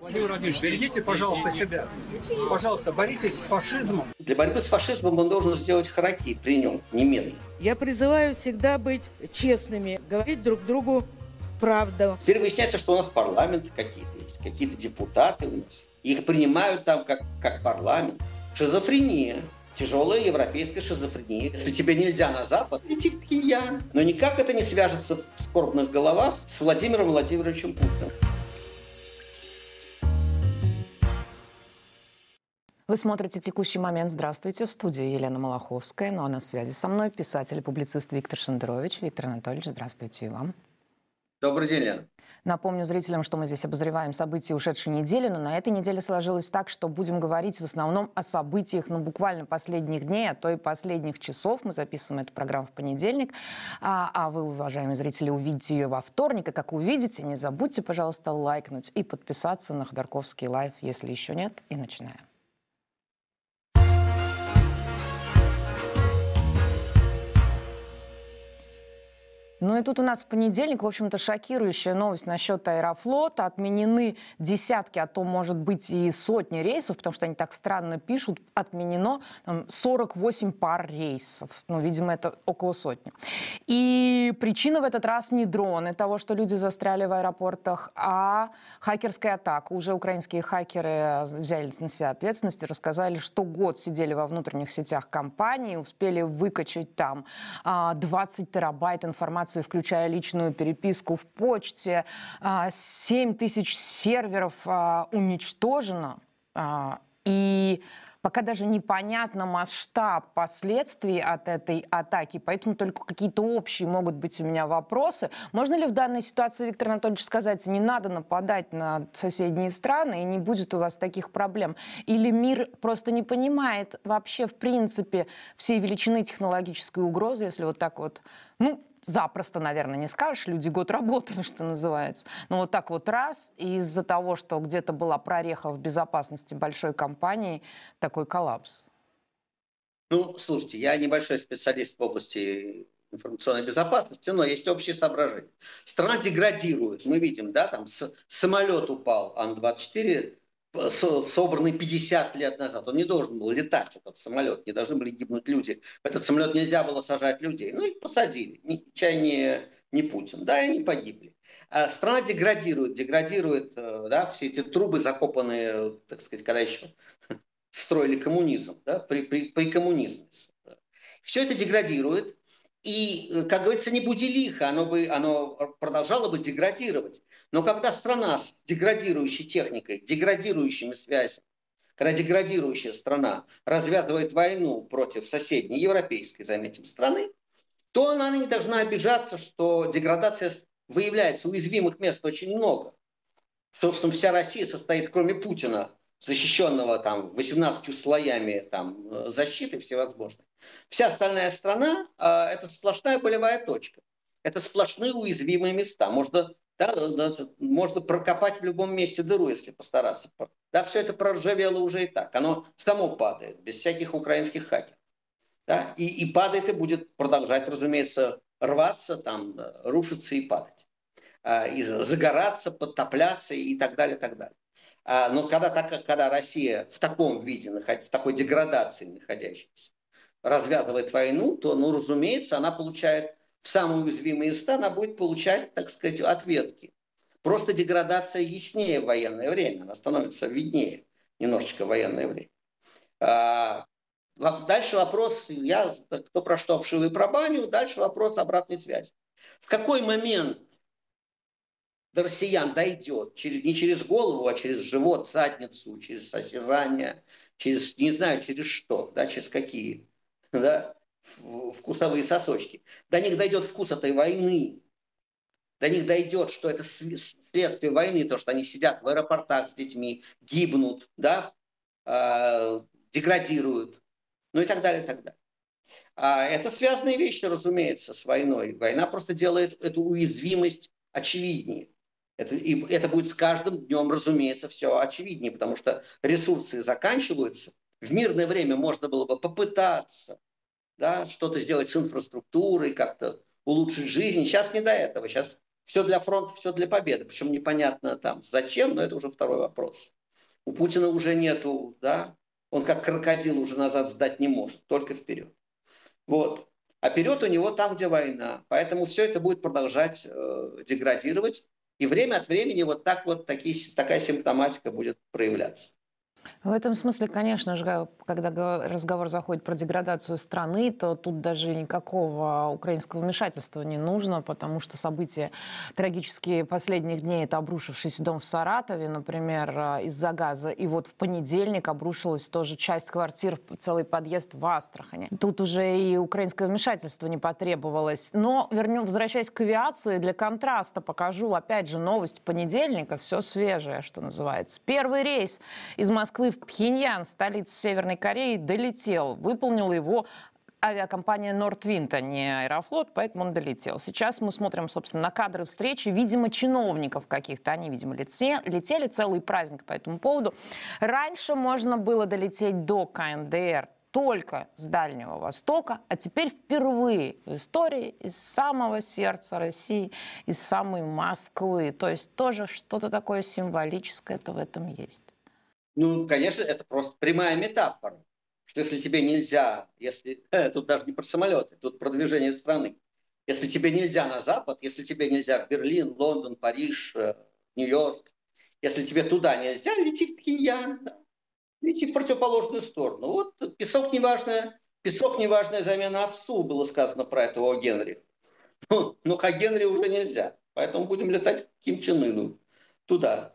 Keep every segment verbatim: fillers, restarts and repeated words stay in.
Владимир Владимирович, берегите, пожалуйста, себя. Пожалуйста, боритесь с фашизмом. Для борьбы с фашизмом он должен сделать хараки при нем, немедленно. Я призываю всегда быть честными, говорить друг другу правду. Теперь выясняется, что у нас парламенты какие-то есть, какие-то депутаты у нас. Их принимают там как, как парламент. Шизофрения. Тяжелая европейская шизофрения. Если тебе нельзя на Запад, иди в киян. Но никак это не свяжется в скорбных головах с Владимиром Владимировичем Путиным. Вы смотрите «Текущий момент». Здравствуйте. В студии Елена Малаховская. Ну а на связи со мной писатель и публицист Виктор Шендерович. Виктор Анатольевич, здравствуйте и вам. Добрый день, Лена. Напомню зрителям, что мы здесь обозреваем события ушедшей недели, но на этой неделе сложилось так, что будем говорить в основном о событиях, ну, буквально последних дней, а то и последних часов. Мы записываем эту программу в понедельник, а, а вы, уважаемые зрители, увидите ее во вторник. И как увидите, не забудьте, пожалуйста, лайкнуть и подписаться на Ходорковский лайв, если еще нет, и начинаем. Ну и тут у нас в понедельник, в общем-то, шокирующая новость насчет Аэрофлота. Отменены десятки, а то, может быть, и сотни рейсов, потому что они так странно пишут. Отменено там, сорок восемь пар рейсов. Ну, видимо, это около сотни. И причина в этот раз не дроны того, что люди застряли в аэропортах, а хакерская атака. Уже украинские хакеры взяли на себя ответственность и рассказали, что год сидели во внутренних сетях компании, успели выкачать там двадцать терабайт информации, включая личную переписку в почте. семь тысяч серверов уничтожено. И пока даже непонятно масштаб последствий от этой атаки, поэтому только какие-то общие могут быть у меня вопросы. Можно ли в данной ситуации, Виктор Анатольевич, сказать, не надо нападать на соседние страны, и не будет у вас таких проблем? Или мир просто не понимает вообще, в принципе, всей величины технологической угрозы, если вот так вот, ну, запросто, наверное, не скажешь, люди год работали, что называется. Но вот так вот раз, и из-за того, что где-то была прореха в безопасности большой компании, такой коллапс. Ну, слушайте, я небольшой специалист в области информационной безопасности, но есть общие соображения. Страна деградирует. Мы видим, да, там с, самолет упал Ан двадцать четыре, собранный пятьдесят лет назад. Он не должен был летать, этот самолет, не должны были гибнуть люди. В этот самолет нельзя было сажать людей. Ну, их посадили. Ни, чай не, не Путин. Да, и они погибли. А страна деградирует, деградирует, да, все эти трубы закопанные, так сказать, когда еще строили коммунизм, да, при, при, при коммунизме. Все это деградирует. И, как говорится, не буди лихо, оно, бы, оно продолжало бы деградировать. Но когда страна с деградирующей техникой, деградирующими связями, когда деградирующая страна развязывает войну против соседней европейской, заметим, страны, то она не должна обижаться, что деградация выявляется, уязвимых мест очень много. Собственно, вся Россия состоит, кроме Путина, защищенного там восемнадцатью слоями там, защиты всевозможной. Вся остальная страна э, – это сплошная болевая точка. Это сплошные уязвимые места. Можно, да, да, можно прокопать в любом месте дыру, если постараться. Да, все это проржавело уже и так. Оно само падает, без всяких украинских хакеров. Да? И, и падает, и будет продолжать, разумеется, рваться, там, рушиться и падать. Э, и загораться, подтопляться и так далее, и так далее. Но когда, когда Россия в таком виде, в такой деградации находящаяся, развязывает войну, то, ну, разумеется, она получает в самые уязвимые места, она будет получать, так сказать, ответки. Просто деградация яснее в военное время, она становится виднее немножечко в военное время. А, дальше вопрос, я кто про что вшил и про баню, дальше вопрос обратной связи. В какой момент до россиян дойдет, через, не через голову, а через живот, задницу, через осязание, через, не знаю, через что, да, через какие, да, вкусовые сосочки. До них дойдет вкус этой войны. До них дойдет, что это следствие войны, то, что они сидят в аэропортах с детьми, гибнут, да, э, деградируют, ну и так далее, и так далее. А это связанные вещи, разумеется, с войной. Война просто делает эту уязвимость очевиднее. Это, и это будет с каждым днем, разумеется, все очевиднее, потому что ресурсы заканчиваются. В мирное время можно было бы попытаться, да, что-то сделать с инфраструктурой, как-то улучшить жизнь. Сейчас не до этого. Сейчас Все для фронта, все для победы. Причем непонятно там зачем, но это уже второй вопрос. У Путина уже нету, да, он как крокодил уже назад сдать не может, только вперед. Вот. А вперед у него там, где война. Поэтому все это будет продолжать э, деградировать. И время от времени вот так вот такие, такая симптоматика будет проявляться. В этом смысле, конечно же, когда разговор заходит про деградацию страны, то тут даже никакого украинского вмешательства не нужно, потому что события трагические последних дней — это обрушившийся дом в Саратове, например, из-за газа, и вот в понедельник обрушилась тоже часть квартир, целый подъезд в Астрахани. Тут уже и украинское вмешательство не потребовалось. Но, вернем, возвращаясь к авиации, для контраста покажу, опять же, новость понедельника, все свежее, что называется. Первый рейс из Москвы в Пхеньян, столицу Северной Кореи, долетел. Выполнила его авиакомпания Nordwind, а не Аэрофлот, поэтому он долетел. Сейчас мы смотрим, собственно, на кадры встречи, видимо, чиновников каких-то. Они, видимо, летели, целый праздник по этому поводу. Раньше можно было долететь до ка эн дэ эр только с Дальнего Востока, а теперь впервые в истории из самого сердца России, из самой Москвы. То есть тоже что-то такое символическое-то в этом есть. Ну, конечно, это просто прямая метафора, что если тебе нельзя, если э, тут даже не про самолеты, тут про движение страны, если тебе нельзя на Запад, если тебе нельзя в Берлин, Лондон, Париж, э, Нью-Йорк, если тебе туда нельзя, лети в Пхеньян, да, лети в противоположную сторону. Вот песок неважная, песок неважная замена овсу, было сказано про этого о Генри. Ну, но к Генри уже нельзя, поэтому будем летать к Ким Чен Ыну туда.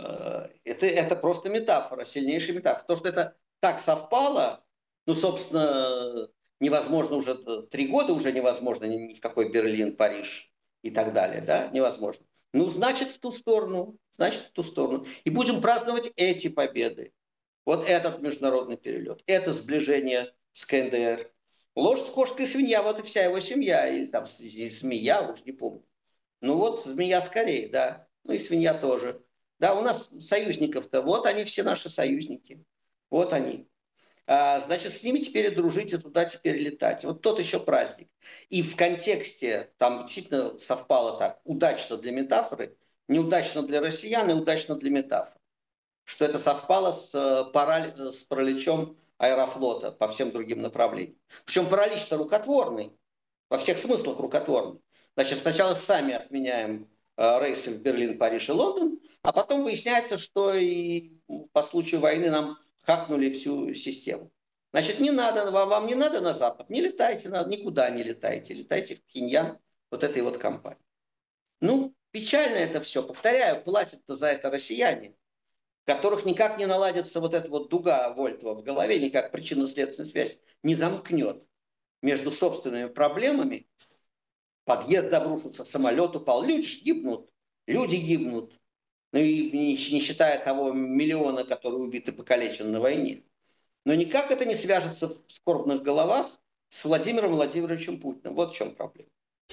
Это, это просто метафора, сильнейшая метафора. То, что это так совпало, ну, собственно, невозможно уже, три года уже невозможно ни в какой Берлин, Париж и так далее, да, невозможно. Ну, значит, в ту сторону, значит, в ту сторону. И будем праздновать эти победы. Вот этот международный перелет, это сближение с ка эн дэ эр. Лошадь, кошка и свинья, вот и вся его семья, или там змея, уж не помню. Ну вот змея скорее, да, ну и свинья тоже. Да, у нас союзников-то, вот они все наши союзники, вот они. А, значит, с ними теперь и дружить, и туда теперь летать. Вот тот еще праздник. И в контексте, там действительно совпало так, удачно для метафоры, неудачно для россиян и удачно для метафоры. Что это совпало с, параль... с параличом Аэрофлота по всем другим направлениям. Причем паралич-то рукотворный, во всех смыслах рукотворный. Значит, сначала сами отменяем э, рейсы в Берлин, Париж и Лондон, а потом выясняется, что и по случаю войны нам хакнули всю систему. Значит, не надо, вам, вам не надо на Запад, не летайте, никуда не летайте, летайте в Пхеньян вот этой вот компании. Ну, печально это все, повторяю, платят-то за это россияне, которых никак не наладится вот эта вот дуга Вольтова в голове, никак причинно-следственная связь не замкнет между собственными проблемами. Подъезд обрушился, самолет упал, люди гибнут, люди гибнут. Ну и не, не считая того миллиона, которые убиты, покалечены на войне. Но никак это не свяжется в скорбных головах с Владимиром Владимировичем Путиным. Вот в чем проблема.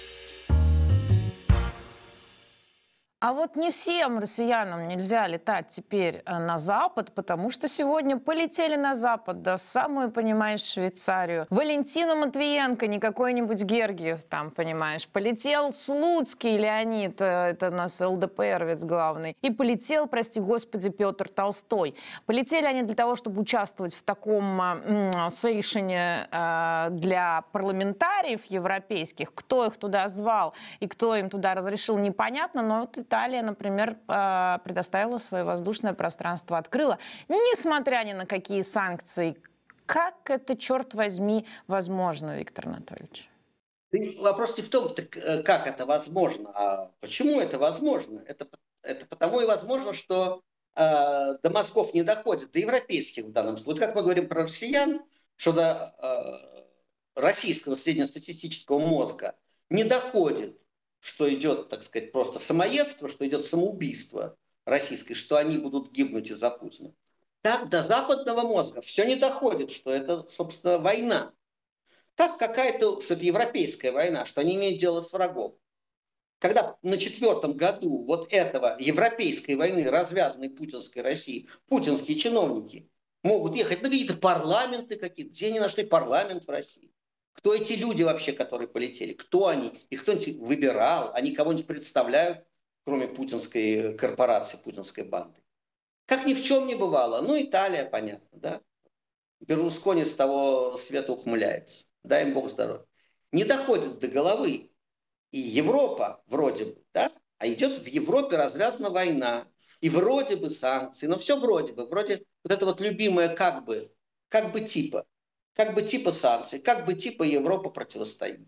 А вот не всем россиянам нельзя летать теперь на Запад, потому что сегодня полетели на Запад, да в самую, понимаешь, Швейцарию. Валентина Матвиенко, не какой-нибудь Гергиев там, понимаешь. Полетел Слуцкий Леонид, это у нас эл дэ пэ эровец главный. И полетел, прости господи, Петр Толстой. Полетели они для того, чтобы участвовать в таком м- сейшене э, для парламентариев европейских. Кто их туда звал и кто им туда разрешил, непонятно, но вот Италия, например, предоставила свое воздушное пространство, открыла, несмотря ни на какие санкции. Как это, черт возьми, возможно, Виктор Анатольевич? Вопрос не в том, как это возможно, а почему это возможно. Это, это потому и возможно, что э, до мозгов не доходит, до европейских в данном случае. Вот как мы говорим про россиян, что до э, российского среднестатистического мозга не доходит, что идет, так сказать, просто самоедство, что идет самоубийство российское, что они будут гибнуть из-за Путина. Так до западного мозга все не доходит, что это, собственно, война. Так какая-то, что это европейская война, что они имеют дело с врагом. Когда на четвертом году вот этого европейской войны, развязанной путинской России, путинские чиновники могут ехать на какие-то парламенты, какие-то, где они нашли парламент в России. Кто эти люди вообще, которые полетели? Кто они? Их кто-нибудь выбирал? Они кого-нибудь представляют, кроме путинской корпорации, путинской банды? Как ни в чем не бывало. Ну, Италия, понятно, да? Берлускони с того света ухмыляется. Дай им Бог здоровья. Не доходит до головы. И Европа вроде бы, да? А идет в Европе развязана война. И вроде бы санкции. Но все вроде бы. Вроде вот это вот любимое как бы. Как бы типа. Как бы типа санкций. Как бы типа Европа противостоит.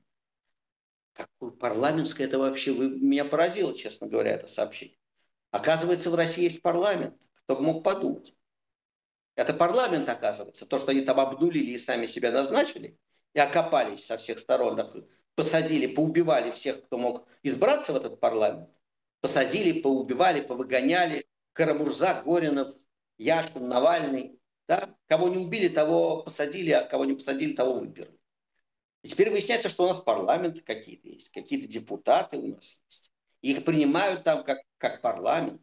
Какое парламентское это вообще? Вы, меня поразило, честно говоря, это сообщение. Оказывается, в России есть парламент. Кто бы мог подумать. Это парламент, оказывается. То, что они там обнулили и сами себя назначили, и окопались со всех сторон, посадили, поубивали всех, кто мог избраться в этот парламент. Посадили, поубивали, повыгоняли. Карамурза, Горинов, Яшин, Навальный. Да? Кого не убили, того посадили, а кого не посадили, того выбрали. И теперь выясняется, что у нас парламенты какие-то есть, какие-то депутаты у нас есть. И их принимают там как, как парламент.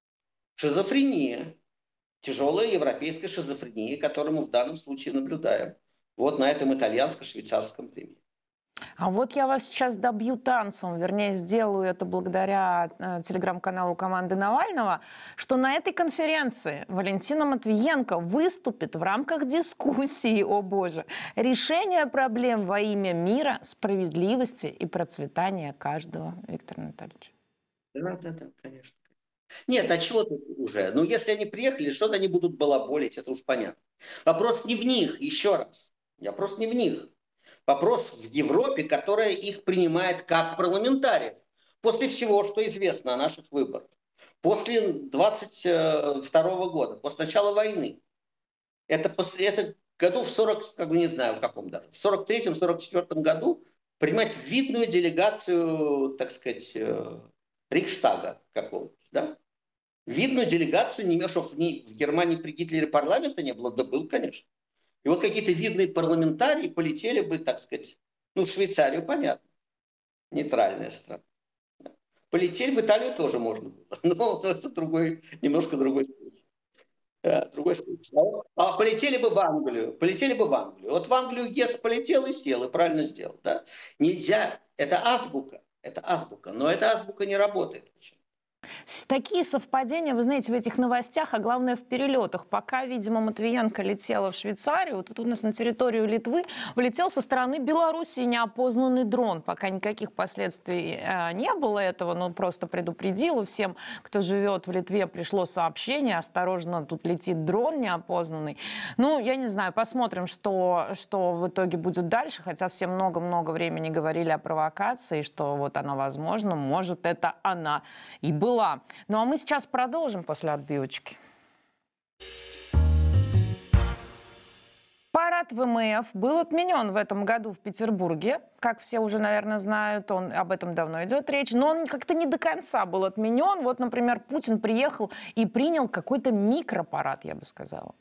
Шизофрения. Тяжелая европейская шизофрения, которую мы в данном случае наблюдаем. Вот на этом итальянско-швейцарском примере. А вот я вас сейчас добью танцем, вернее, сделаю это благодаря э, телеграм-каналу команды Навального, что на этой конференции Валентина Матвиенко выступит в рамках дискуссии, о боже, решения проблем во имя мира, справедливости и процветания каждого. Виктор Анатольевич. Да, да, да, конечно. Нет, а чего тут уже? Ну, если они приехали, что-то они будут балаболить, это уж понятно. Вопрос не в них, еще раз. Вопрос не в них. Вопрос в Европе, которая их принимает как парламентариев. После всего, что известно о наших выборах. После двадцать второго года, после начала войны. Это, после, это году в сорок, как бы не знаю в каком даже, в сорок третьем — сорок четвёртом году принимать видную делегацию, так сказать, Рейхстага какого-то, да? Видную делегацию, не имеешь, что в, в Германии при Гитлере парламента не было, да был, конечно. И вот какие-то видные парламентарии полетели бы, так сказать, ну, в Швейцарию, понятно, нейтральная страна. Полетели в Италию тоже можно было, но это другой, немножко другой случай. Да, другой случай. А полетели бы в Англию, полетели бы в Англию. Вот в Англию Гесс полетел и сел, и правильно сделал. Да? Нельзя, это азбука, это азбука, но эта азбука не работает. Такие совпадения, вы знаете, в этих новостях, а главное в перелетах. Пока, видимо, Матвиенко летела в Швейцарию, вот тут у нас на территорию Литвы влетел со стороны Белоруссии неопознанный дрон. Пока никаких последствий э, не было этого, но просто предупредил. Всем, кто живет в Литве, пришло сообщение: осторожно, тут летит дрон неопознанный. Ну, я не знаю, посмотрим, что, что в итоге будет дальше. Хотя все много-много времени говорили о провокации, что вот она возможна, может, это она и была. Ну а мы сейчас продолжим после отбивочки. Парад ВМФ был отменен в этом году в Петербурге. Как все уже, наверное, знают, он, об этом давно идет речь. Но он как-то не до конца был отменен. Вот, например, Путин приехал и принял какой-то микропарад, я бы сказала.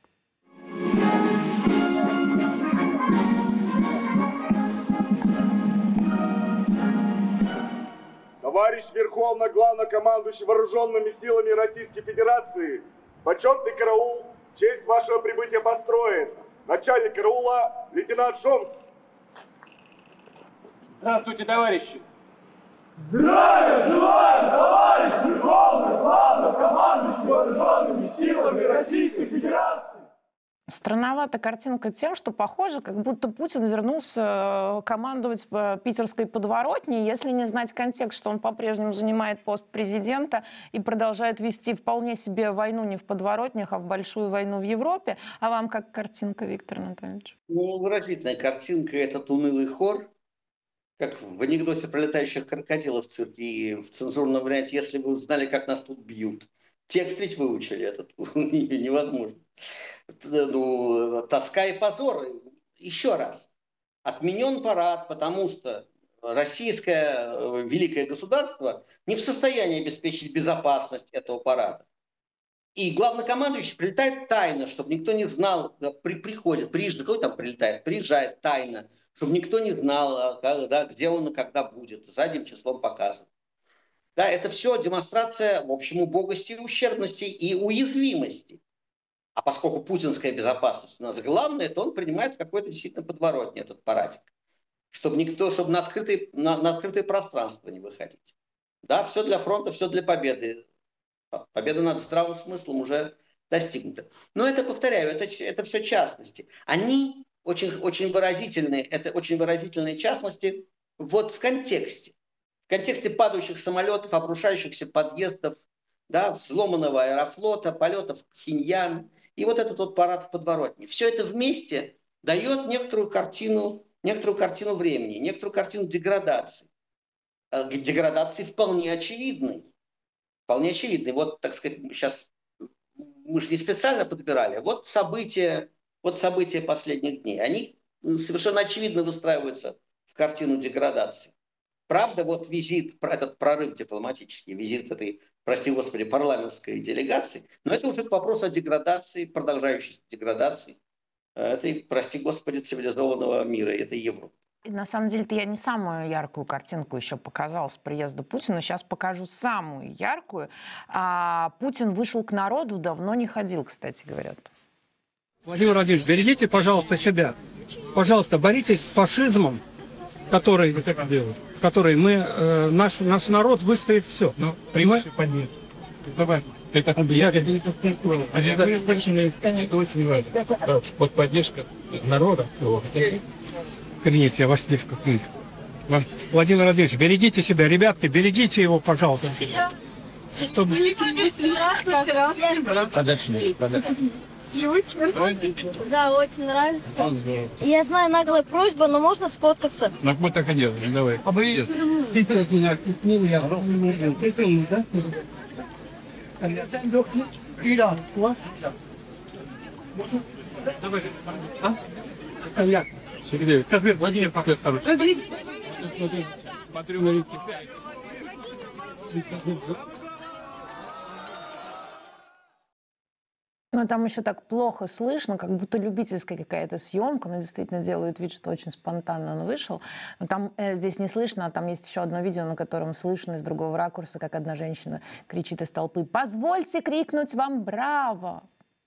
Товарищ Верховно Главнокомандующий Вооруженными силами Российской Федерации, почетный караул в честь вашего прибытия построен. Начальник караула лейтенант Шомс. Здравствуйте, товарищи. Здравия желаю, товарищ Верховно Главнокомандующий Вооруженными силами Российской Федерации. Странновата картинка тем, что похоже, как будто Путин вернулся командовать питерской подворотней, если не знать контекст, что он по-прежнему занимает пост президента и продолжает вести вполне себе войну не в подворотнях, а в большую войну в Европе. А вам как картинка, Виктор Анатольевич? Ну, выразительная картинка — этот унылый хор, как в анекдоте про летающих крокодилов в цирке и в цензурном варианте: если бы вы знали, как нас тут бьют. Текст ведь выучили, этот невозможно. Ну, тоска и позор. Еще раз. Отменен парад, потому что российское великое государство не в состоянии обеспечить безопасность этого парада. И главнокомандующий прилетает тайно, чтобы никто не знал, при, приходит, приезжает, какой там прилетает, приезжает тайно, чтобы никто не знал, да, где он и когда будет, задним числом показывает. Да, это все демонстрация, в общем, убогости, ущербности и уязвимости. А поскольку путинская безопасность у нас главная, то он принимает какой-то действительно подворотни этот парадик. чтобы никто, чтобы на открытое, на, на открытое пространство не выходить. Да, все для фронта, все для победы. Победа над здравым смыслом уже достигнута. Но это, повторяю, это, это все частности. Они очень, очень выразительные, это очень выразительные частности вот в контексте. В контексте падающих самолетов, обрушающихся подъездов, да, взломанного аэрофлота, полетов в Пхеньян и вот этот вот парад в подворотне. Все это вместе дает некоторую картину, некоторую картину времени, некоторую картину деградации. Деградации вполне очевидной. Вполне очевидной. Вот, так сказать, сейчас мы же не специально подбирали. Вот события, вот события последних дней. Они совершенно очевидно выстраиваются в картину деградации. Правда, вот визит, этот прорыв дипломатический, визит этой, прости господи, парламентской делегации, но это уже к вопросу о деградации, продолжающейся деградации этой, прости господи, цивилизованного мира, этой Европы. На самом деле-то я не самую яркую картинку еще показала с приезда Путина. Сейчас покажу самую яркую. А, Путин вышел к народу, давно не ходил, кстати, говорят. Владимир Владимирович, берегите, пожалуйста, себя. Пожалуйста, боритесь с фашизмом, который, который мы, э, наш, наш народ выстоит все. Ну, прямой поддержка. Давай. Это обязательно. Обязательно искание, это очень важно. Вот поддержка народа всего. Охренеть, я вас не в каком-то. Владимир Владимирович, берегите себя. Ребятки, берегите его, пожалуйста. Чтобы... Подошли, подошли. Да, очень нравится. Я знаю, наглая просьба, но можно сфоткаться. Ну, вот так и делаем, давай. А вы... Ты меня оттеснил, я... Ты фильм, да? Давай. А? Коньяк. Сергей, скажи, Владимир, какой хороший. Смотрю на реки. Но там еще так плохо слышно, как будто любительская какая-то съемка. Но действительно делают вид, что очень спонтанно он вышел. Но там э, здесь не слышно, а там есть еще одно видео, на котором слышно из другого ракурса, как одна женщина кричит из толпы: «Позвольте крикнуть вам браво!»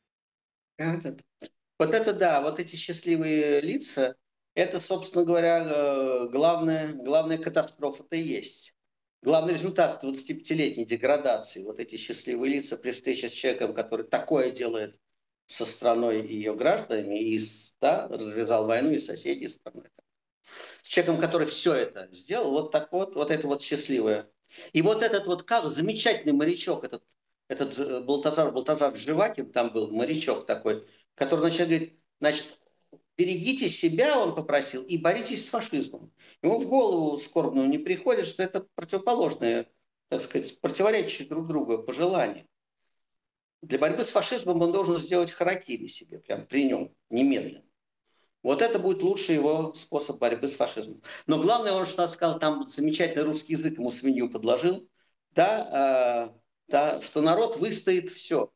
Вот это да, вот эти счастливые лица, это, собственно говоря, главная, главная катастрофа-то и есть. Главный результат двадцатипятилетней деградации, вот эти счастливые лица при встрече с человеком, который такое делает со страной и ее гражданами, и да, развязал войну и соседей страны. С человеком, который все это сделал, вот так вот, вот это вот счастливое. И вот этот вот как замечательный морячок, этот, этот Балтазар, Балтазар Живакин, там был морячок такой, который начал говорить, значит, берегите себя, он попросил, и боритесь с фашизмом. Ему в голову скорбную не приходит, что это противоположные, так сказать, противоречащие друг другу пожелания. Для борьбы с фашизмом он должен сделать харакири себе, прям при нем, немедленно. Вот это будет лучший его способ борьбы с фашизмом. Но главное, он что сказал, там замечательный русский язык ему свинью подложил, да, э, да, что народ выстоит все.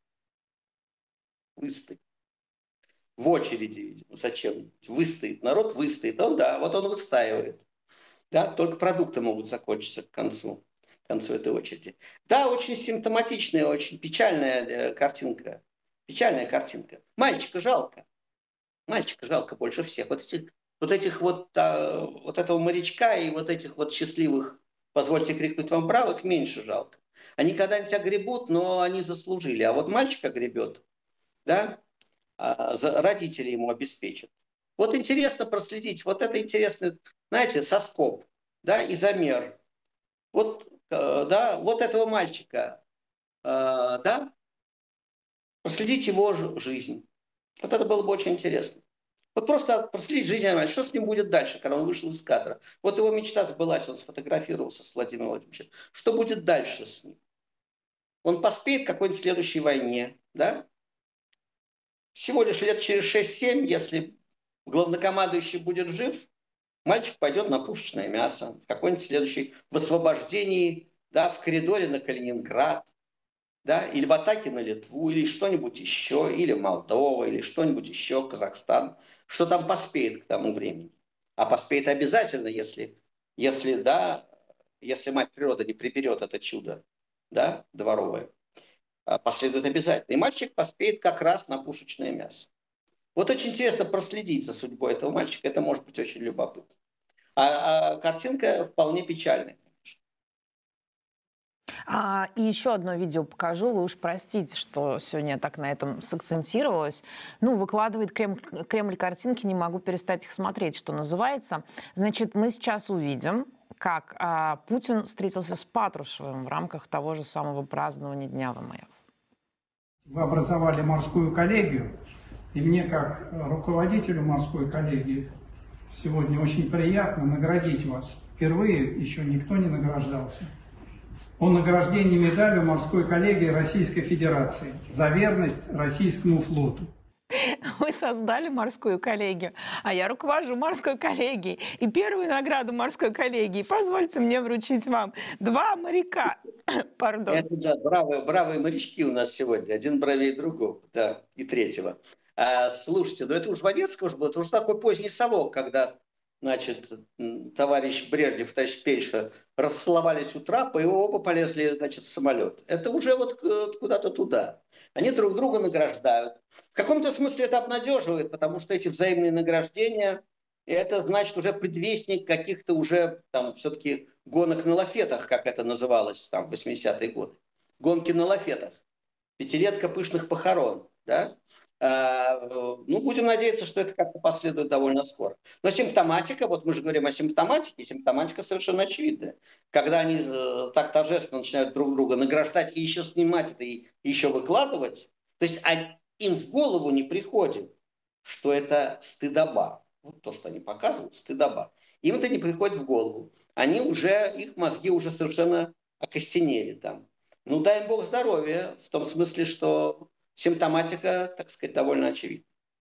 Выстоит. В очереди, видимо, зачем? Выстоит. Народ выстоит. Он, да, вот он выстаивает. Да, только продукты могут закончиться к концу, к концу этой очереди. Да, очень симптоматичная, очень печальная картинка. Печальная картинка. Мальчика жалко. Мальчика жалко больше всех. Вот этих вот, этих вот, а, вот этого морячка и вот этих вот счастливых, позвольте крикнуть вам браво, их меньше жалко. Они когда-нибудь огребут, но они заслужили. А вот мальчик огребет, да, родители ему обеспечат. Вот интересно проследить, вот это интересно, знаете, соскоб, да, и замер. Вот, да, вот этого мальчика, да, проследить его жизнь. Вот это было бы очень интересно. Вот просто проследить жизнь, что с ним будет дальше, когда он вышел из кадра. Вот его мечта сбылась, он сфотографировался с Владимиром Владимировичем. Что будет дальше с ним? Он поспеет к какой-нибудь следующей войне, да? Всего лишь лет через шесть-семь, если главнокомандующий будет жив, мальчик пойдет на пушечное мясо, в какой-нибудь следующий, в освобождении, да, в коридоре на Калининград, да, или в атаке на Литву, или что-нибудь еще, или Молдова, или что-нибудь еще, Казахстан, что там поспеет к тому времени. А поспеет обязательно, если, если, да, если мать природа не приберет это чудо, да, дворовое. Последует обязательно. И мальчик поспеет как раз на пушечное мясо. Вот очень интересно проследить за судьбой этого мальчика. Это может быть очень любопытно. А, а картинка вполне печальная. А, и еще одно видео покажу. Вы уж простите, что сегодня я так на этом сакцентировалась. Ну, выкладывает Кремль, Кремль картинки, не могу перестать их смотреть, что называется. Значит, мы сейчас увидим, как а, Путин встретился с Патрушевым в рамках того же самого празднования Дня ВМФ. Вы образовали морскую коллегию, и мне, как руководителю морской коллегии, сегодня очень приятно наградить вас. Впервые еще никто не награждался. О награждении медалью морской коллегии Российской Федерации за верность российскому флоту. Вы создали морскую коллегию, а я руковожу морской коллегией. И первую награду морской коллегии позвольте мне вручить вам. Два моряка. Пардон. Это, да, бравые, бравые морячки у нас сегодня. Один бравее другого, да, и третьего. А, слушайте, ну это уж Ванецкого уж было. Это уже такой поздний совок, когда, значит, товарищ Брежнев и товарищ Пельша расцеловались у трапа, и оба полезли, значит, в самолет. Это уже вот куда-то туда. Они друг друга награждают. В каком-то смысле это обнадеживает, потому что эти взаимные награждения, это значит уже предвестник каких-то уже там все-таки гонок на лафетах, как это называлось там в восьмидесятые годы. Гонки на лафетах. Пятилетка пышных похорон. Да? А, ну, будем надеяться, что это как-то последует довольно скоро. Но симптоматика, вот мы же говорим о симптоматике, симптоматика совершенно очевидная. Когда они э, так торжественно начинают друг друга награждать и еще снимать это, и еще выкладывать, то есть а, им в голову не приходит, что это стыдоба. Вот то, что они показывают, стыдоба. Им это не приходит в голову. Они уже, их мозги уже совершенно окостенели там. Ну, дай им Бог здоровья, в том смысле, что симптоматика, так сказать, довольно очевидна.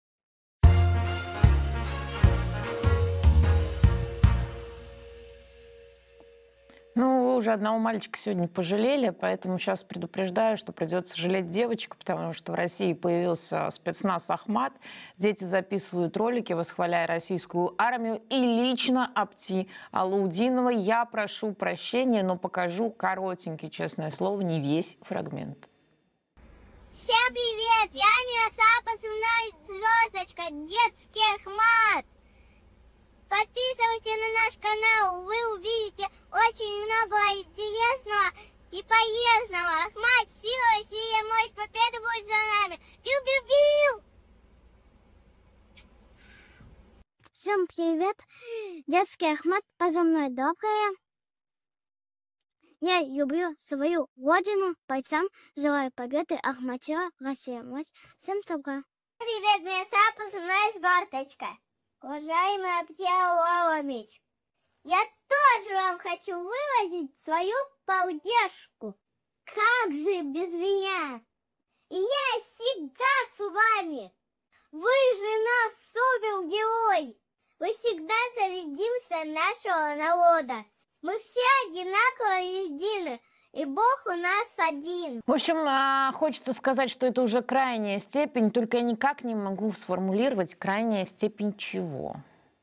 Ну, вы уже одного мальчика сегодня пожалели, поэтому сейчас предупреждаю, что придется жалеть девочку, потому что в России появился спецназ «Ахмат». Дети записывают ролики, восхваляя российскую армию. И лично Апти Алаудинова я прошу прощения, но покажу коротенький, честное слово, не весь фрагмент. Всем привет! Я Мирослава, позывной звездочка, детский Ахмат. Подписывайтесь на наш канал, вы увидите очень много интересного и полезного. Ахмат, сила, сила, мощь, победа будет за нами. Пиу-пиу-пиу! Всем привет! Детский Ахмат, позывной добрая. Я люблю свою родину, бойцам желаю победы, Ахматила, Россия, мать. Всем добра. Привет, меня позывная звездочка. Уважаемый Абдиалович, я тоже вам хочу выразить свою поддержку. Как же без меня? И я всегда с вами. Вы же наш супергерой. Вы всегда заведемся нашего народа. Мы все одинаково едины. И Бог у нас один. В общем, хочется сказать, что это уже крайняя степень, только я никак не могу сформулировать, крайняя степень чего.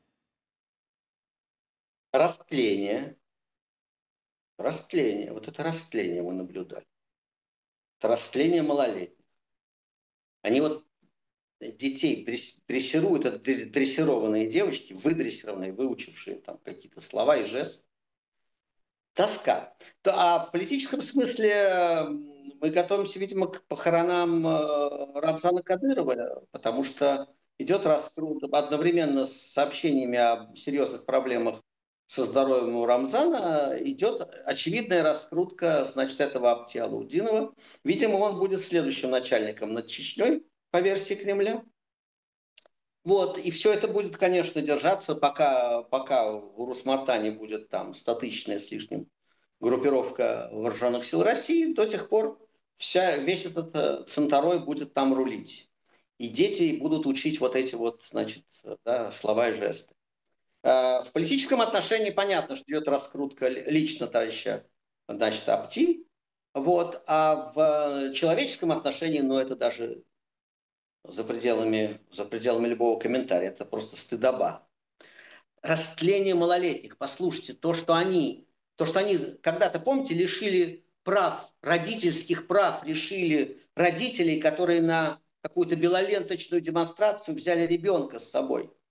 Растление. Растление. Вот это растление мы наблюдали. Это растление малолетних. Они вот детей дрессируют, это дрессированные девочки, выдрессированные, выучившие там какие-то слова и жесты. Тоска. А в политическом смысле мы готовимся, видимо, к похоронам Рамзана Кадырова, потому что идет раскрутка одновременно с сообщениями о серьезных проблемах со здоровьем у Рамзана, идет очевидная раскрутка, значит, этого Апти Алаудинова. Видимо, он будет следующим начальником над Чечней, по версии Кремля. Вот, и все это будет, конечно, держаться, пока, пока в Урус-Мартане будет там стотысячная с лишним группировка вооруженных сил России, до тех пор вся, весь этот Центарой будет там рулить. И дети будут учить вот эти вот, значит, да, слова и жесты. В политическом отношении понятно, что идет раскрутка лично товарища, значит, Апти. Вот, а в человеческом отношении, ну, это даже... За пределами, за пределами любого комментария. Это просто стыдоба. Растление малолетних. Послушайте, то, что они, то, что они когда-то, помните, лишили прав, родительских прав, лишили родителей, которые на какую-то белоленточную демонстрацию взяли ребенка с собой.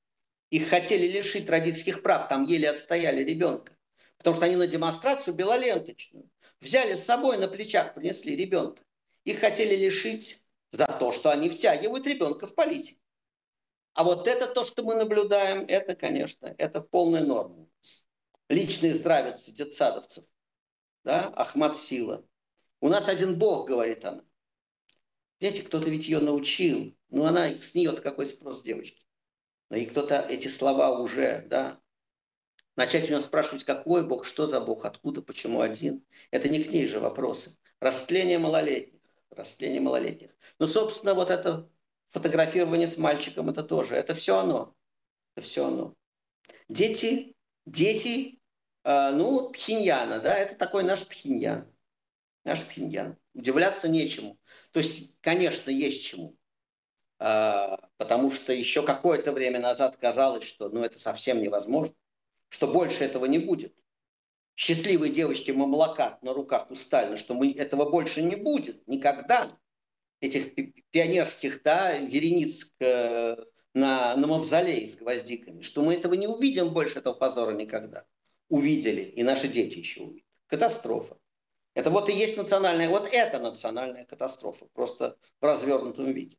Их хотели лишить родительских прав, там еле отстояли ребенка. Потому что они на демонстрацию белоленточную взяли с собой, на плечах принесли ребенка. Их хотели лишить за то, что они втягивают ребенка в политику. А вот это то, что мы наблюдаем, это, конечно, это полная норма. Личный здравец детсадовцев, да, Ахмад Сила. У нас один Бог, говорит она. Видите, кто-то ведь ее научил. Ну, она, с нее-то какой спрос девочки. Но и кто-то эти слова уже, да. Начать у него спрашивать, какой Бог, что за Бог, откуда, почему один. Это не к ней же вопросы. Растление малолетних. Растление малолетних. Ну, собственно, вот это фотографирование с мальчиком, это тоже. Это все оно. Это все оно. Дети, дети, э, ну, Пхеньяна, да, это такой наш Пхеньян. Наш Пхеньян. Удивляться нечему. То есть, конечно, есть чему. Э, потому что еще какое-то время назад казалось, что ну, это совсем невозможно. Что больше этого не будет. Счастливые девочки мамлакат на руках у Сталина, что мы, этого больше не будет никогда. Этих пионерских, да, верениц э, на, на мавзолей с гвоздиками, что мы этого не увидим больше, этого позора никогда. Увидели, и наши дети еще увидят. Катастрофа. Это вот и есть национальная, вот это национальная катастрофа, просто в развернутом виде.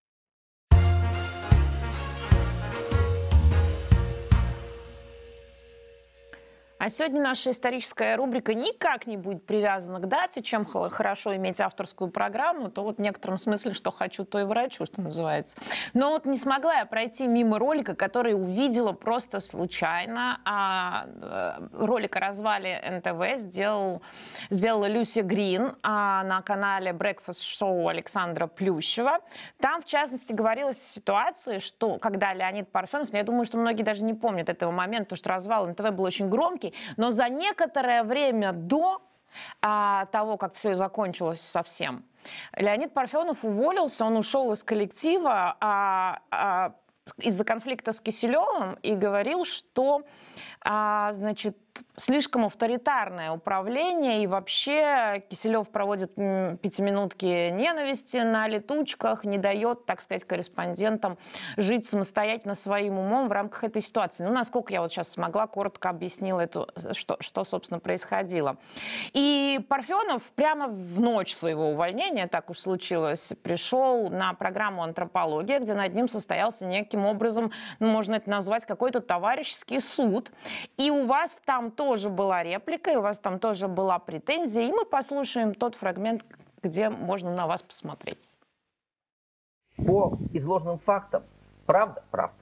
А сегодня наша историческая рубрика никак не будет привязана к дате. Чем хорошо иметь авторскую программу, то вот в некотором смысле, что хочу, то и врачу, что называется. Но вот не смогла я пройти мимо ролика, который увидела просто случайно. А ролик о развале эн тэ вэ сделал, сделала Люси Грин а на канале Breakfast Show Александра Плющева. Там, в частности, говорилось о ситуации, что когда Леонид Парфенов, я думаю, что многие даже не помнят этого момента, потому что развал эн тэ вэ был очень громкий, но за некоторое время до а, того, как все закончилось совсем, Леонид Парфенов уволился, он ушел из коллектива а, а, из-за конфликта с Киселевым и говорил, что а, значит, слишком авторитарное управление, и вообще Киселев проводит пятиминутки ненависти на летучках, не дает, так сказать, корреспондентам жить самостоятельно своим умом в рамках этой ситуации. Ну, насколько я вот сейчас смогла, коротко объяснила, эту, что, что, собственно, происходило. И Парфенов прямо в ночь своего увольнения, так уж случилось, пришел на программу «Антропология», где над ним состоялся неким образом, ну, можно это назвать, какой-то товарищеский суд. И у вас там тоже была реплика, и у вас там тоже была претензия, и мы послушаем тот фрагмент, где можно на вас посмотреть. По изложенным фактам, правда? Правда.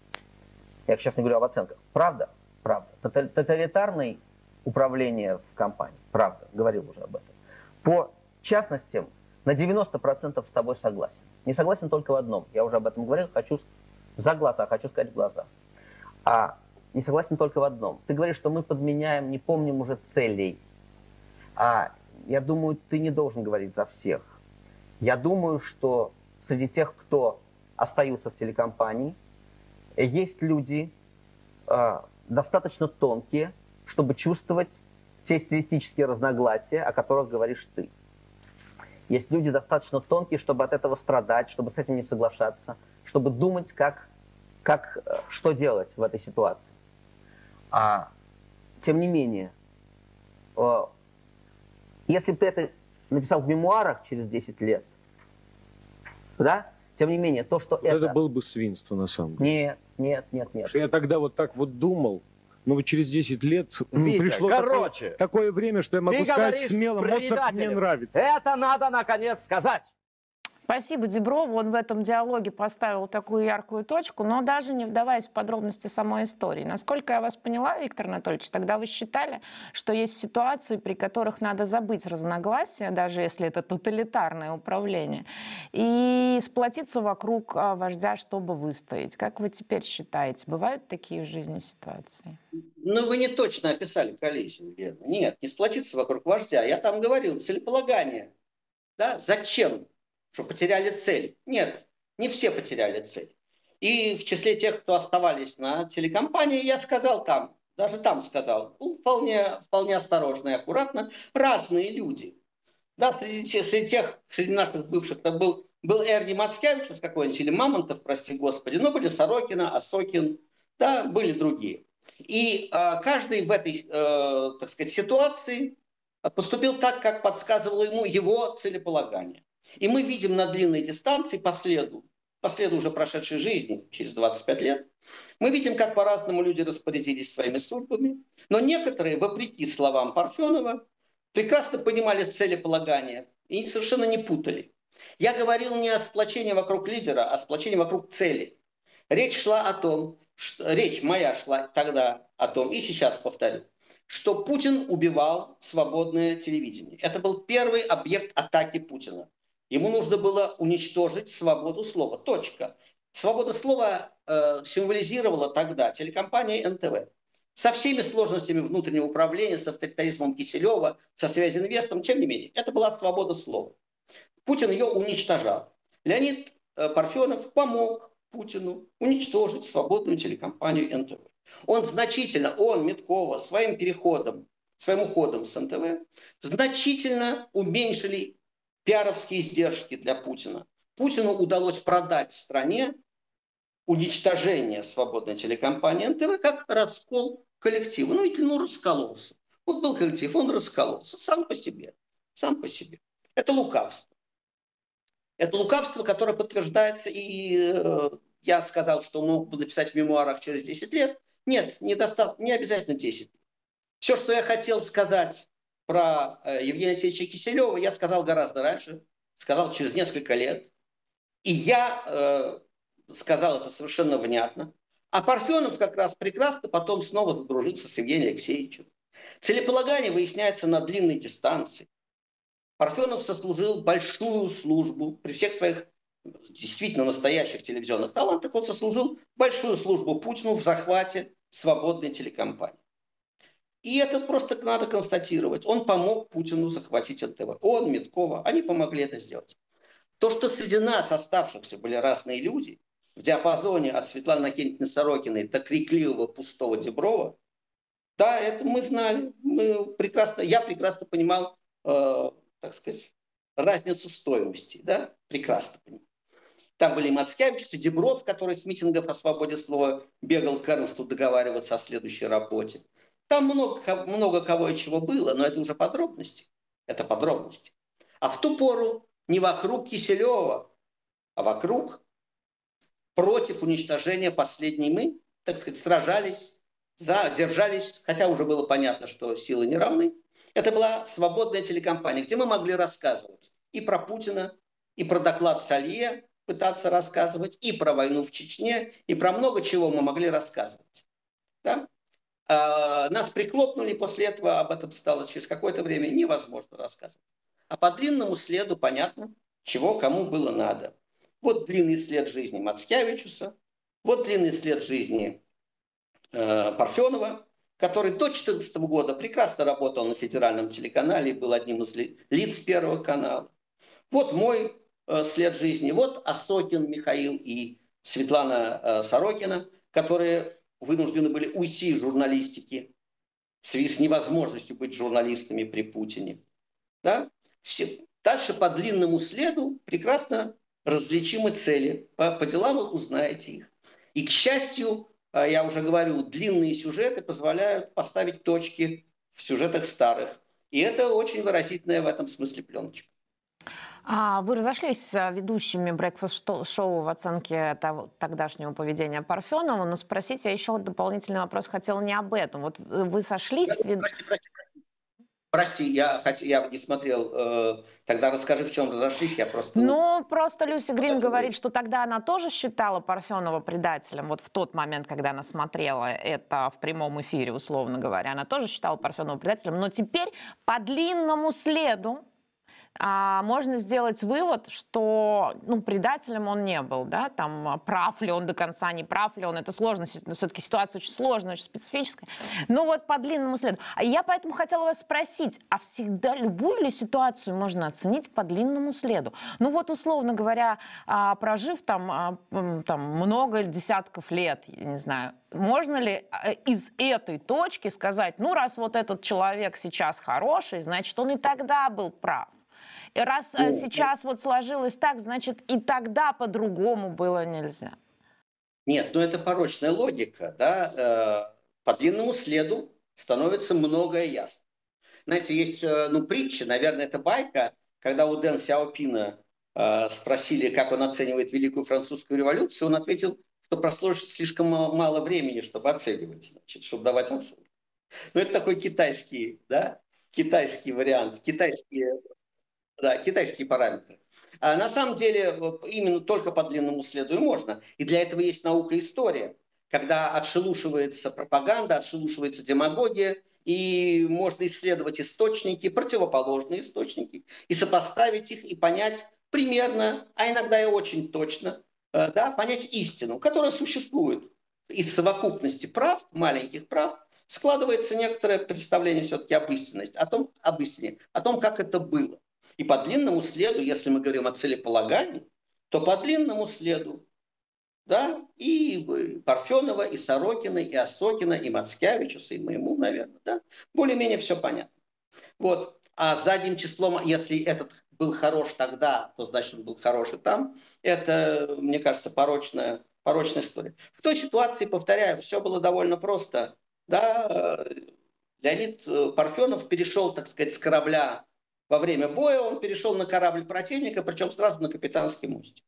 Я сейчас не говорю об оценках. Правда? Правда. Тоталитарное управление в компании. Правда. Говорил уже об этом. По частностям на девяносто процентов с тобой согласен. Не согласен только в одном. Я уже об этом говорил, хочу за глаза, хочу сказать в глаза. А не согласен только в одном. Ты говоришь, что мы подменяем, не помним уже целей. А я думаю, ты не должен говорить за всех. Я думаю, что среди тех, кто остаются в телекомпании, есть люди э, достаточно тонкие, чтобы чувствовать те стилистические разногласия, о которых говоришь ты. Есть люди достаточно тонкие, чтобы от этого страдать, чтобы с этим не соглашаться, чтобы думать, как, как, что делать в этой ситуации. А, тем не менее, э, если бы ты это написал в мемуарах через десять лет, да, тем не менее, то, что это... Это было бы свинство, на самом деле. Нет, нет, нет, нет. Что я тогда вот так вот думал, но вот через десять лет Витя, пришло короче, такое, такое время, что я могу сказать смело, Моцарт мне нравится. Это надо, наконец, сказать. Спасибо Диброву, он в этом диалоге поставил такую яркую точку, но даже не вдаваясь в подробности самой истории. Насколько я вас поняла, Виктор Анатольевич, тогда вы считали, что есть ситуации, при которых надо забыть разногласия, даже если это тоталитарное управление, и сплотиться вокруг вождя, чтобы выстоять. Как вы теперь считаете, бывают такие в жизни ситуации? Ну, вы не точно описали коллизию, Лена. Нет, не сплотиться вокруг вождя. Я там говорил, целеполагание. Да? Зачем? Что потеряли цель. Нет, не все потеряли цель. И в числе тех, кто оставались на телекомпании, я сказал там, даже там сказал, ну, вполне, вполне осторожно и аккуратно, разные люди. Да, среди, среди тех, среди наших бывших, там был, был Эрни Мацкевич какой-нибудь, или Мамонтов, прости господи, ну, были Сорокина, Осокин, да, были другие. И э, каждый в этой, э, так сказать, ситуации поступил так, как подсказывало ему его целеполагание. И мы видим на длинной дистанции по следу, по следу уже прошедшей жизни, через двадцать пять лет, мы видим, как по-разному люди распорядились своими судьбами, но некоторые, вопреки словам Парфенова, прекрасно понимали целеполагание и совершенно не путали. Я говорил не о сплочении вокруг лидера, а о сплочении вокруг цели. Речь шла о том, что, речь моя шла тогда о том, и сейчас повторю, что Путин убивал свободное телевидение. Это был первый объект атаки Путина. Ему нужно было уничтожить свободу слова. Точка. Свобода слова э, символизировала тогда телекомпания эн тэ вэ. Со всеми сложностями внутреннего управления, с авторитаризмом Киселева, со связинвестом, тем не менее, это была свобода слова. Путин ее уничтожал. Леонид э, Парфенов помог Путину уничтожить свободную телекомпанию эн тэ вэ. Он значительно, он, Миткова, своим переходом, своим уходом с эн тэ вэ, значительно уменьшили пиаровские издержки для Путина. Путину удалось продать стране уничтожение свободной телекомпании эн тэ вэ как раскол коллектива. Ну, ведь ну, раскололся. Вот был коллектив, он раскололся сам по себе. Сам по себе. Это лукавство. Это лукавство, которое подтверждается, и э, я сказал, что мог бы написать в мемуарах через десять лет. Нет, не, достаточно, не обязательно десять. Все, что я хотел сказать про э, Евгения Алексеевича Киселева, я сказал гораздо раньше, сказал через несколько лет. И я э, сказал это совершенно внятно. А Парфенов как раз прекрасно потом снова задружился с Евгением Алексеевичем. Целеполагание выясняется на длинной дистанции. Парфенов сослужил большую службу при всех своих действительно настоящих телевизионных талантах. Он сослужил большую службу Путину в захвате свободной телекомпании. И это просто надо констатировать. Он помог Путину захватить эн тэ вэ. Он, Миткова, они помогли это сделать. То, что среди нас оставшихся были разные люди, в диапазоне от Светланы Иннокентьевны Сорокиной до крикливого пустого Деброва, да, это мы знали. Мы прекрасно, я прекрасно понимал, э, так сказать, разницу стоимости. Да? Прекрасно понимал. Там были и Мацкевич, и Дебров, который с митингов о свободе слова бегал к Эрнсту договариваться о следующей работе. Там много, много кого и чего было, но это уже подробности. Это подробности. А в ту пору не вокруг Киселева, а вокруг, против уничтожения последней мы, так сказать, сражались, за, держались, хотя уже было понятно, что силы не равны. Это была свободная телекомпания, где мы могли рассказывать и про Путина, и про доклад Салье пытаться рассказывать, и про войну в Чечне, и про много чего мы могли рассказывать. Да? А, нас прихлопнули, после этого об этом стало через какое-то время невозможно рассказывать. А по длинному следу понятно, чего кому было надо. Вот длинный след жизни Мацкевичуса, вот длинный след жизни э, Парфенова, который до две тысячи четырнадцатого года прекрасно работал на федеральном телеканале и был одним из ли, лиц Первого канала. Вот мой э, след жизни, вот Осокин Михаил и Светлана э, Сорокина, которые вынуждены были уйти из журналистики в связи с невозможностью быть журналистами при Путине. Да? Все. Дальше по длинному следу прекрасно различимы цели. По, по делам их узнаете их. И, к счастью, я уже говорю, длинные сюжеты позволяют поставить точки в сюжетах старых. И это очень выразительная в этом смысле пленочка. А вы разошлись с ведущими брейкфаст-шоу в оценке того, тогдашнего поведения Парфенова, но спросить я еще дополнительный вопрос хотела не об этом. Вот вы сошлись прости, с ведущими... Прости, прости, прости, я, я не смотрел. Э, тогда расскажи, в чем разошлись, я просто... Ну, просто Люси Грин говорит, что тогда она тоже считала Парфенова предателем. Вот в тот момент, когда она смотрела это в прямом эфире, условно говоря, она тоже считала Парфенова предателем. Но теперь по длинному следу А, можно сделать вывод, что ну, предателем он не был, да, там прав ли он до конца, не прав ли он, это сложно, все-таки ситуация очень сложная, очень специфическая, но вот по длинному следу. А я поэтому хотела вас спросить, а всегда любую ли ситуацию можно оценить по длинному следу? Ну вот, условно говоря, прожив там, там много десятков лет, я не знаю, можно ли из этой точки сказать, ну раз вот этот человек сейчас хороший, значит он и тогда был прав? И раз а, сейчас вот сложилось так, значит, и тогда по-другому было нельзя. Нет, ну это порочная логика, да. По длинному следу становится многое ясно. Знаете, есть, ну, притча, наверное, это байка, когда у Дэн Сяопина э, спросили, как он оценивает Великую Французскую революцию, он ответил, что прошло слишком мало времени, чтобы оценивать, значит, чтобы давать оценку. Ну, это такой китайский, да, китайский вариант, китайские, да, китайские параметры. А на самом деле именно только по длинному следу и можно. И для этого есть наука и история, когда отшелушивается пропаганда, отшелушивается демагогия, и можно исследовать источники, противоположные источники, и сопоставить их, и понять примерно, а иногда и очень точно, да, понять истину, которая существует. Из совокупности правд, маленьких правд, складывается некоторое представление все-таки об истинности, о том, об истине, о том, как это было. И по длинному следу, если мы говорим о целеполагании, то по длинному следу, да, и Парфенова, и Сорокина, и Осокина, и Мацкевичуса, и моему, наверное, да, более-менее все понятно. Вот. А задним числом, если этот был хорош тогда, то значит он был хорош и там. Это, мне кажется, порочная, порочная история. В той ситуации, повторяю, все было довольно просто. Да, Леонид Парфенов перешел, так сказать, с корабля во время боя, он перешел на корабль противника, причем сразу на капитанский мостик.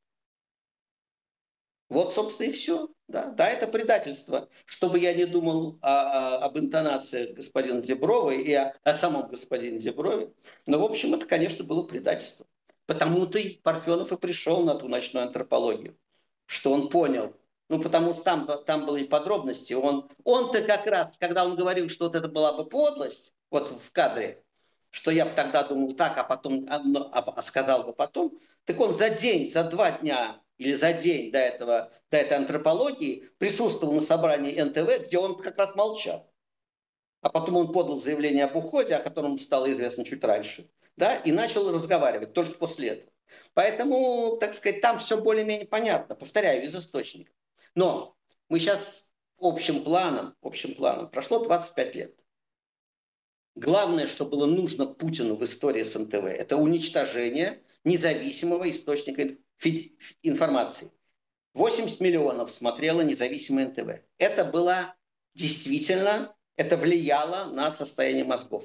Вот, собственно, и все. Да, да, это предательство. Чтобы я не думал о, о, об интонациях господина Деброва и о, о самом господине Деброве. Но, в общем, это, конечно, было предательство. Потому-то и Парфенов и пришел на ту ночную антропологию. Что он понял. Ну, потому что там, там были подробности. Он, он-то как раз, когда он говорил, что вот это была бы подлость, вот в кадре, что я бы тогда думал так, а потом а, а сказал бы потом, так он за день, за два дня или за день до, этого, до этой антропологии присутствовал на собрании эн тэ вэ, где он как раз молчал. А потом он подал заявление об уходе, о котором стало известно чуть раньше, да, и начал разговаривать только после этого. Поэтому, так сказать, там все более-менее понятно, повторяю, из источников. Но мы сейчас общим планом, общим планом, прошло двадцать пять лет. Главное, что было нужно Путину в истории с эн тэ вэ, это уничтожение независимого источника информации. восемьдесят миллионов смотрело независимое эн тэ вэ. Это было действительно, это влияло на состояние мозгов.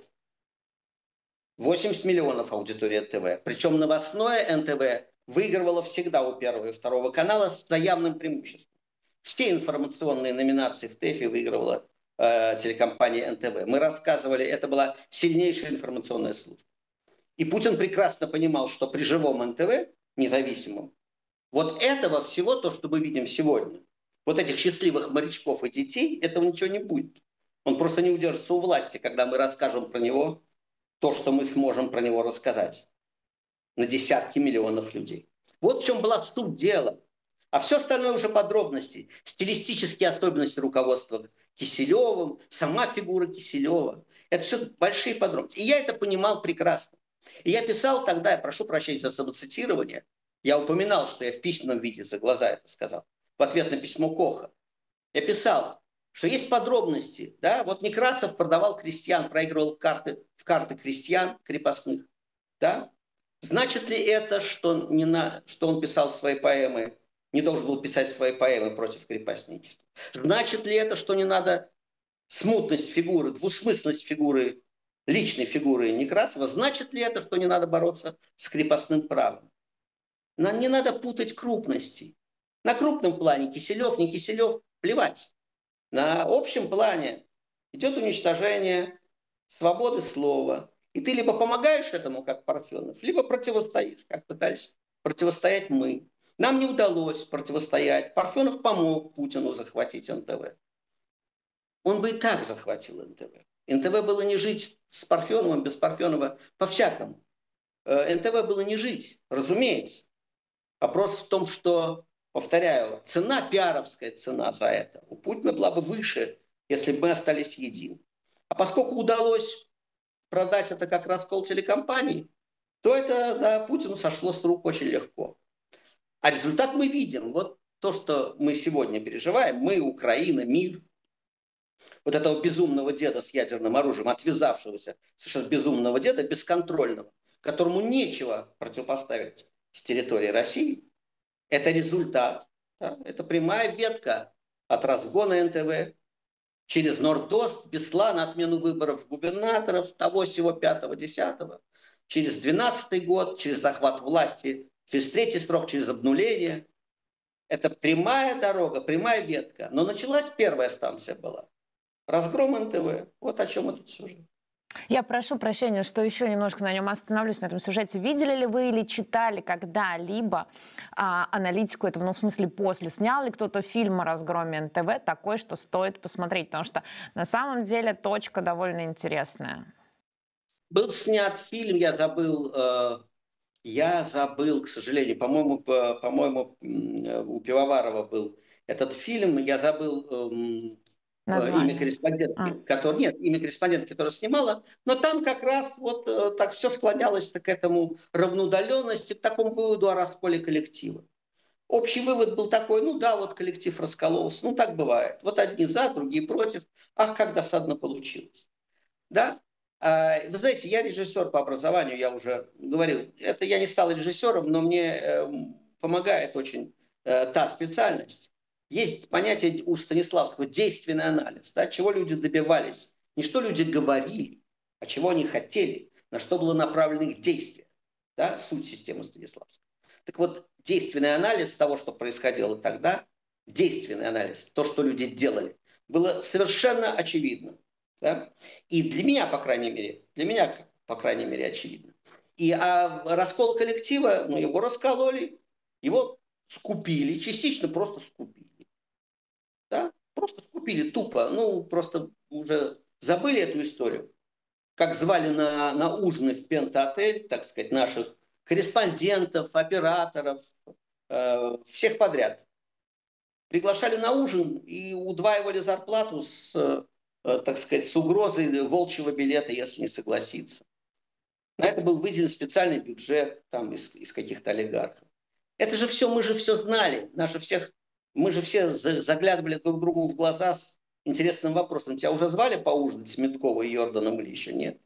восемьдесят миллионов аудитории эн тэ вэ. Причем новостное эн тэ вэ выигрывало всегда у первого и второго канала с явным преимуществом. Все информационные номинации в ТЭФе выигрывала э, телекомпания эн тэ вэ. Мы рассказывали, это была сильнейшая информационная служба. И Путин прекрасно понимал, что при живом эн тэ вэ, независимом, вот этого всего, то, что мы видим сегодня, вот этих счастливых морячков и детей, этого ничего не будет. Он просто не удержится у власти, когда мы расскажем про него то, что мы сможем про него рассказать на десятки миллионов людей. Вот в чем была суть дела. А все остальное уже подробности. Стилистические особенности руководства Киселевым, сама фигура Киселева. Это все большие подробности. И я это понимал прекрасно. И я писал тогда, я прошу прощения за самоцитирование, я упоминал, что я в письменном виде за глаза это сказал, в ответ на письмо Коха. Я писал, что есть подробности. Да? Вот Некрасов продавал крестьян, проигрывал карты, в карты крестьян крепостных. Да? Значит ли это, что, не на, что он писал свои поэмы, не должен был писать свои поэмы против крепостничества? Значит ли это, что не надо смутность фигуры, двусмысленность фигуры, личной фигуры Некрасова? Значит ли это, что не надо бороться с крепостным правом? Нам не надо путать крупности. На крупном плане Киселев, не Киселев, плевать. На общем плане идет уничтожение свободы слова. И ты либо помогаешь этому, как Парфенов, либо противостоишь, как пытались противостоять мы. Нам не удалось противостоять. Парфенов помог Путину захватить эн тэ вэ. Он бы и так захватил эн тэ вэ. эн тэ вэ было не жить с Парфеновым, без Парфенова, по-всякому. эн тэ вэ было не жить, разумеется. Вопрос в том, что, повторяю, цена, пиаровская цена за это у Путина была бы выше, если бы мы остались едины. А поскольку удалось продать это как раскол телекомпаний, то это, да, Путину сошло с рук очень легко. А результат мы видим. Вот то, что мы сегодня переживаем, мы, Украина, мир, вот этого безумного деда с ядерным оружием, отвязавшегося совершенно безумного деда, бесконтрольного, которому нечего противопоставить с территории России, это результат Да? Это прямая ветка от разгона эн тэ вэ через Нордост, Беслан, отмену выборов губернаторов, того всего пятого, десятого, через двенадцатый год, через захват власти, через третий срок, через обнуление. Это прямая дорога, прямая ветка. Но началась первая станция была. Разгром эн тэ вэ. Вот о чем этот сюжет. Я прошу прощения, что еще немножко на нем остановлюсь, на этом сюжете. Видели ли вы или читали когда-либо а, аналитику этого, ну, в смысле, после? Снял ли кто-то фильм о разгроме эн тэ вэ такой, что стоит посмотреть? Потому что на самом деле точка довольно интересная. Был снят фильм, я забыл, э, я забыл, к сожалению, по-моему, по, по-моему, у Пивоварова был этот фильм, я забыл... Э, Название. Имя корреспондента, а. который, нет, имя корреспондента, которое снимала, но там как раз вот э, так все склонялось к этому равноудаленности, к такому выводу о расколе коллектива. Общий вывод был такой, ну да, вот коллектив раскололся, ну так бывает. Вот одни за, другие против, ах, как досадно получилось. Да? А, вы знаете, я режиссер по образованию, я уже говорил, это я не стал режиссером, но мне э, помогает очень э, та специальность. Есть понятие у Станиславского действенный анализ, да, чего люди добивались. Не что люди говорили, а чего они хотели, на что было направлено их действие. Да, суть системы Станиславского. Так вот, действенный анализ того, что происходило тогда, действенный анализ, то, что люди делали, было совершенно очевидно. Да? И для меня, по крайней мере, для меня, по крайней мере, очевидно. И а раскол коллектива, ну, его раскололи, его скупили, частично просто скупили. Да? Просто скупили тупо, ну просто уже забыли эту историю. Как звали на, на ужины в Пента-отель, так сказать, наших корреспондентов, операторов, э, всех подряд. Приглашали на ужин и удваивали зарплату с, э, так сказать, с угрозой волчьего билета, если не согласиться. На это был выделен специальный бюджет там, из, из каких-то олигархов. Это же все, мы же все знали, наши всех... Мы же все заглядывали друг другу в глаза с интересным вопросом. Тебя уже звали поужинать с Миткова и Йорданом или еще нет?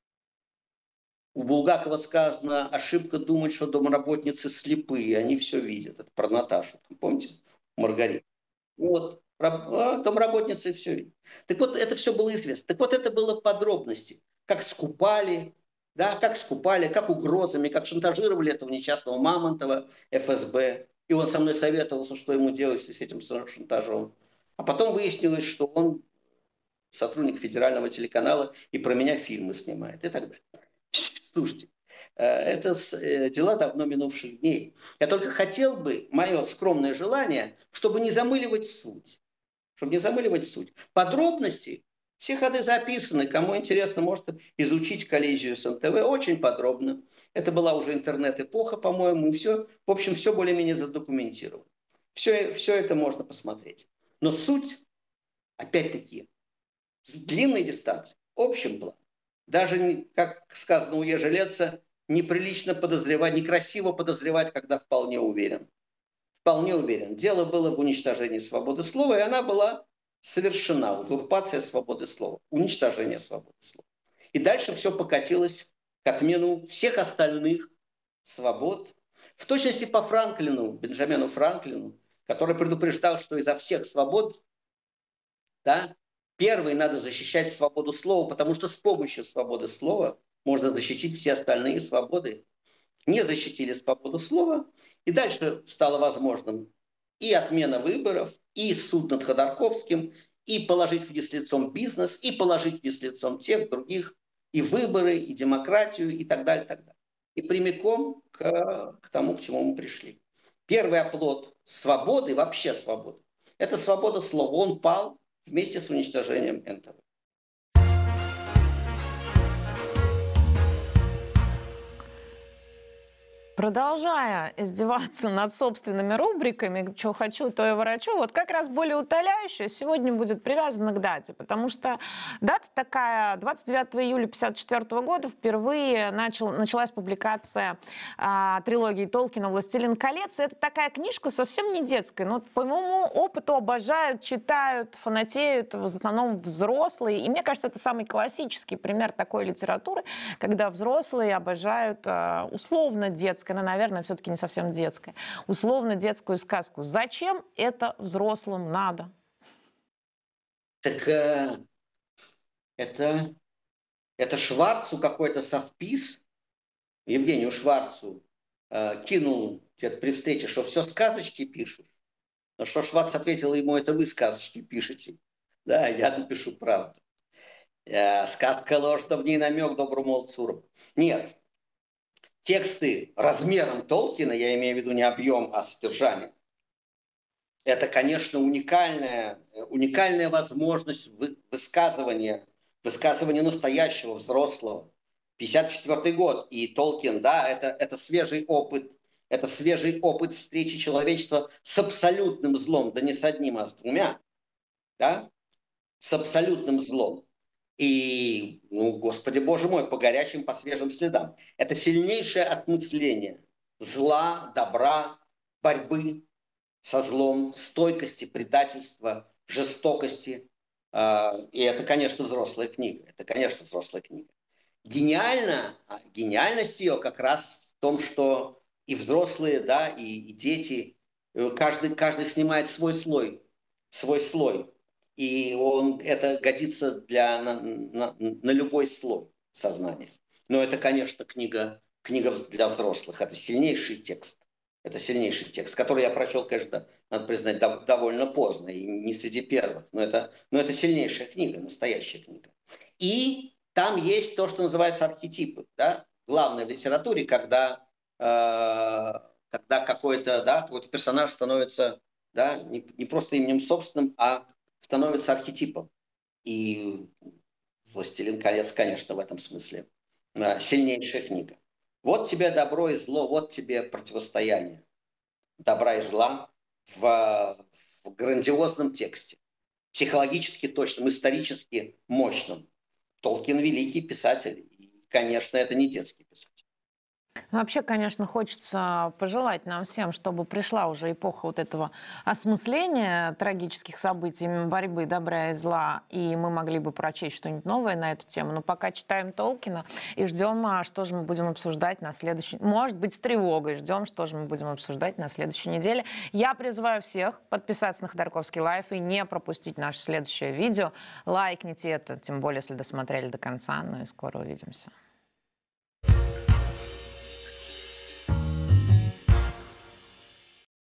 У Булгакова сказано, ошибка думать, что домработницы слепые, они все видят. Это про Наташу. Помните? Маргариту. Вот. Домработницы все видят. Так вот, это все было известно. Так вот, это было подробности. Как скупали, да, как скупали, как угрозами, как шантажировали этого несчастного Мамонтова, эф эс бэ. И он со мной советовался, что ему делать с этим шантажом. А потом выяснилось, что он сотрудник федерального телеканала и про меня фильмы снимает и так далее. Слушайте, это дела давно минувших дней. Я только хотел бы, мое скромное желание, чтобы не замыливать суть. Чтобы не замыливать суть. Подробности, все ходы записаны. Кому интересно, может изучить коллизию с эн тэ вэ очень подробно. Это была уже интернет-эпоха, по-моему, и все, в общем, все более-менее задокументировано. Все, все это можно посмотреть. Но суть, опять-таки, с длинной дистанции, общим планом. Даже, как сказано у Ежелеца, неприлично подозревать, некрасиво подозревать, когда вполне уверен. Вполне уверен. Дело было в уничтожении свободы слова, и она была совершена. Узурпация свободы слова, уничтожение свободы слова. И дальше все покатилось к отмену всех остальных свобод. В точности по Франклину, Бенджамину Франклину, который предупреждал, что изо всех свобод, да, первой надо защищать свободу слова, потому что с помощью свободы слова можно защитить все остальные свободы. Не защитили свободу слова, и дальше стало возможным и отмена выборов, и суд над Ходорковским, и положить вниз лицом бизнес, и положить вниз лицом тех, других, и выборы, и демократию, и так далее, так далее. И прямиком к, к тому, к чему мы пришли. Первый оплот свободы, вообще свободы, это свобода слова. Он пал вместе с уничтожением эн тэ вэ. Продолжая издеваться над собственными рубриками, что хочу, то и ворочу, вот как раз более утоляющая сегодня будет привязана к дате, потому что дата такая, двадцать девятого июля тысяча девятьсот пятьдесят четвёртого года впервые начал, началась публикация а, трилогии Толкина «Властелин колец». Это такая книжка совсем не детская, но по моему опыту обожают, читают, фанатеют в основном взрослые, и мне кажется, это самый классический пример такой литературы, когда взрослые обожают а, условно детские детская, она, наверное, все-таки не совсем детская. Условно детскую сказку. Зачем это взрослым надо? Так э, это, это Шварцу какой-то совпис, Евгению Шварцу, э, кинул где-то при встрече, что все сказочки пишут. На что Шварц ответил ему: это вы сказочки пишете. Да, я напишу правду. Э, сказка ложь, да в ней намек доброму молодцу. Нет. Тексты размером Толкина, я имею в виду не объем, а содержание, это, конечно, уникальная, уникальная возможность высказывания, высказывания настоящего, взрослого. пятьдесят четвёртый год, и Толкин, да, это, это свежий опыт, это свежий опыт встречи человечества с абсолютным злом, да не с одним, а с двумя, да, с абсолютным злом. И, ну, Господи Боже мой, по горячим, по свежим следам. Это сильнейшее осмысление зла, добра, борьбы со злом, стойкости, предательства, жестокости. И это, конечно, взрослая книга. Это, конечно, взрослая книга. Гениально, гениальность ее как раз в том, что и взрослые, да, и, и дети, каждый, каждый снимает свой слой, свой слой. И он, это годится для, на, на, на любой слой сознания. Но это, конечно, книга, книга для взрослых. Это сильнейший текст. Это сильнейший текст, который я прочел, конечно, надо признать, довольно поздно, и не среди первых. Но это, но это сильнейшая книга, настоящая книга. И там есть то, что называется архетипы. Да? Главное в литературе, когда, э, когда какой-то, да, какой-то персонаж становится, да, не, не просто именем собственным, а становится архетипом. И «Властелин колец», конечно, в этом смысле сильнейшая книга. Вот тебе добро и зло, вот тебе противостояние добра и зла в, в грандиозном тексте, психологически точном, исторически мощном. Толкин великий писатель, и, конечно, это не детский писатель. Вообще, конечно, хочется пожелать нам всем, чтобы пришла уже эпоха вот этого осмысления трагических событий, борьбы добра и зла, и мы могли бы прочесть что-нибудь новое на эту тему. Но пока читаем Толкина и ждем, что же мы будем обсуждать на следующей... Может быть, с тревогой ждем, что же мы будем обсуждать на следующей неделе. Я призываю всех подписаться на Ходорковский лайф и не пропустить наше следующее видео. Лайкните это, тем более, если досмотрели до конца. Ну и скоро увидимся.